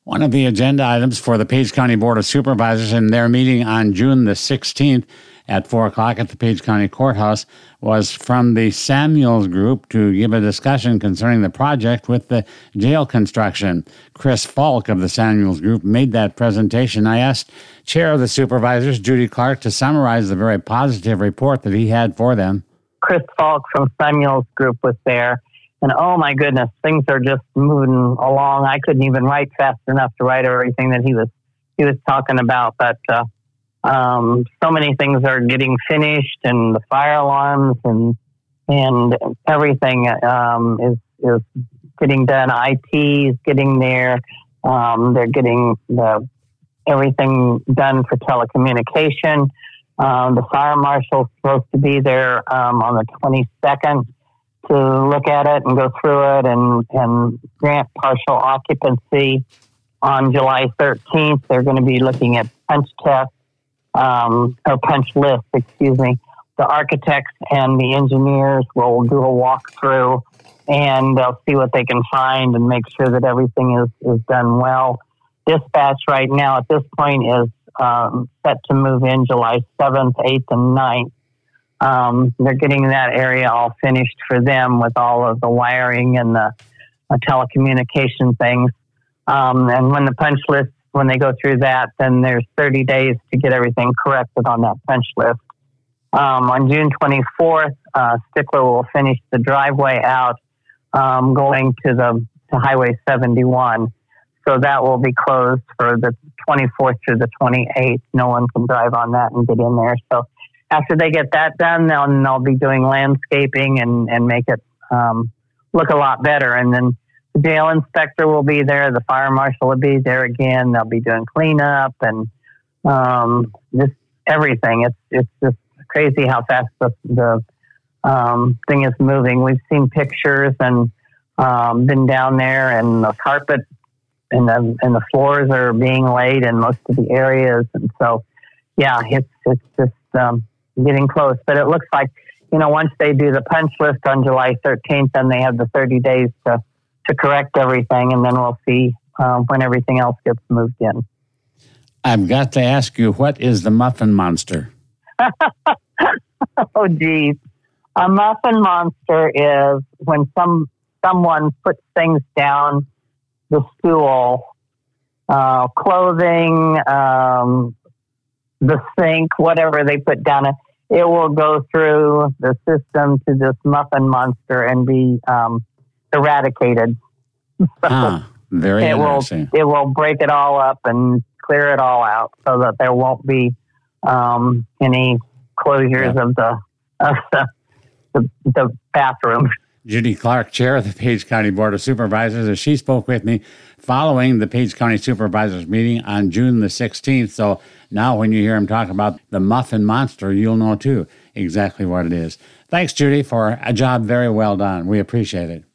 One of the agenda items for the Page County Board of Supervisors in their meeting on June the 16th at 4 o'clock at the Page County Courthouse was from the Samuels Group to give a discussion concerning the project with the jail construction. Chris Falk of the Samuels Group made that presentation. I asked Chair of the Supervisors, Judy Clark, to summarize the very positive report that he had for them. Chris Falk from Samuels Group was there. And oh my goodness, things are just moving along. I couldn't even write fast enough to write everything that he was talking about. But so many things are getting finished, and the fire alarms and everything is getting done. IT is getting there. They're getting everything done for telecommunication. The fire marshal's supposed to be there on the 22nd. To look at it and go through it and grant partial occupancy. On July 13th, they're going to be looking at punch tests, or punch lists, excuse me. The architects and the engineers will do a walkthrough, and they'll see what they can find and make sure that everything is done well. Dispatch right now at this point is set to move in July 7th, 8th, and 9th. They're getting that area all finished for them with all of the wiring and the telecommunication things. And when the punch list, when they go through that, then there's 30 days to get everything corrected on that punch list. On June 24th, Stickler will finish the driveway out going to Highway 71. So that will be closed for the 24th through the 28th. No one can drive on that and get in there. So after they get that done, they'll be doing landscaping and make it look a lot better. And then the jail inspector will be there. The fire marshal will be there again. They'll be doing cleanup and just everything. It's just crazy how fast the thing is moving. We've seen pictures and been down there, and the carpet and the floors are being laid in most of the areas. And so, yeah, it's just getting close. But it looks like, once they do the punch list on July 13th, then they have the 30 days to correct everything, and then we'll see when everything else gets moved in. I've got to ask you, what is the muffin monster? Oh, geez. A muffin monster is when someone puts things down the stool, clothing, the sink, whatever they put down, it will go through the system to this muffin monster and be eradicated. Very interesting. It will break it all up and clear it all out so that there won't be any closures of the bathroom. Judy Clark, Chair of the Page County Board of Supervisors, as she spoke with me following the Page County Supervisors meeting on June the 16th. So now when you hear him talk about the muffin monster, you'll know too exactly what it is. Thanks, Judy, for a job very well done. We appreciate it.